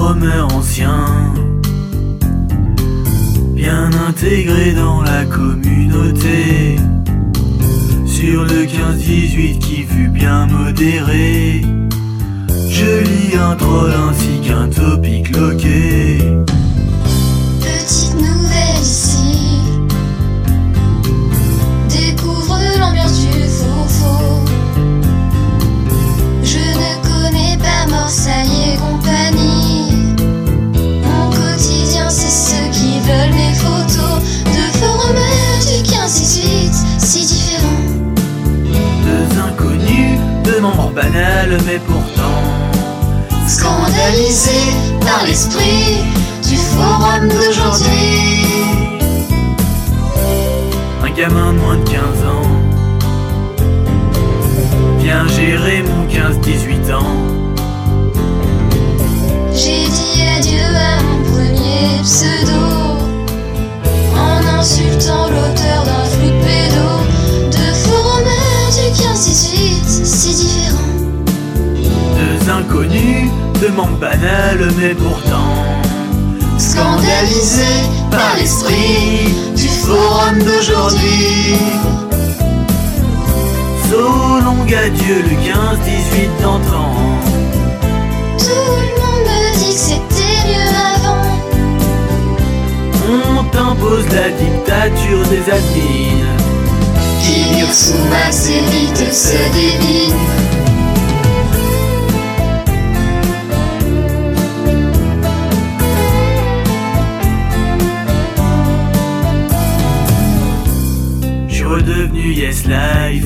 forumers anciens, bien intégrés dans la communauté. Sur le 15-18 qui fut bien modéré, je lis un troll ainsi qu'un topic loqué. Petite nouvelle ici, découvre l'ambiance du faux. Je ne connais pas Morsaille et compagnie. Mon quotidien c'est ceux qui veulent mes photos de forumers du 15-18, si différents. Deux inconnus, deux membres banals mais pourtant scandalisés par l'esprit du forum d'aujourd'hui. Un gamin de moins de 15 ans vient gérer mon 15-18 ans. J'ai dit adieu à mon premier pseudo en insultant l'auteur d'un flux de pédo de forumers du 15-18, si différents. Deux inconnus, deux membres banals mais pourtant scandalisés par l'esprit du forum d'aujourd'hui. So long adieu le 15-18 d'antan. Tout le monde me dit que c'était mieux avant. On t'impose la dictature des admins Qui mirent sous max évite ce débile. Redevenu Yes Life,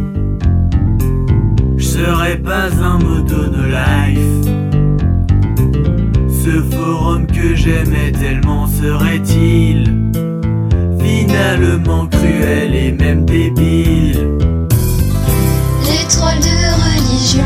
je serais pas un moto no life. Ce forum que j'aimais tellement serait-il finalement cruel et même débile? Les trolls de religion,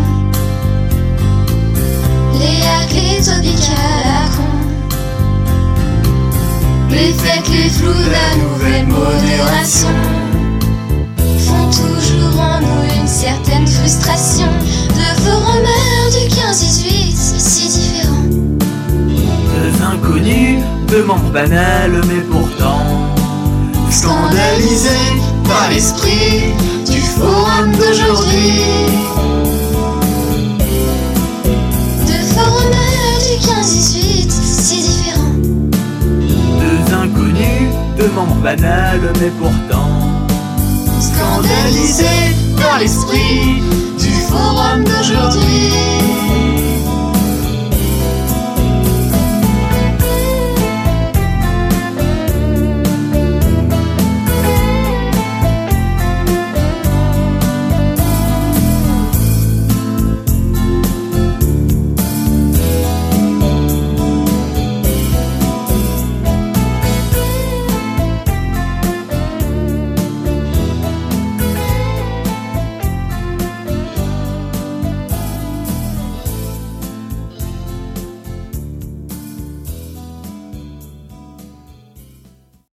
les hacks, les topics à la con, les fakes, les flous de la nouvelle modération font toujours en nous une certaine frustration de forumers du 15-18, si différents. Deux inconnus, deux membres banals mais pourtant scandalisés par l'esprit du forum d'aujourd'hui. De forumers du 15-18, si différents. deux inconnus, deux membres banals mais pourtant Scandalisés par l'esprit du forum d'aujourd'hui.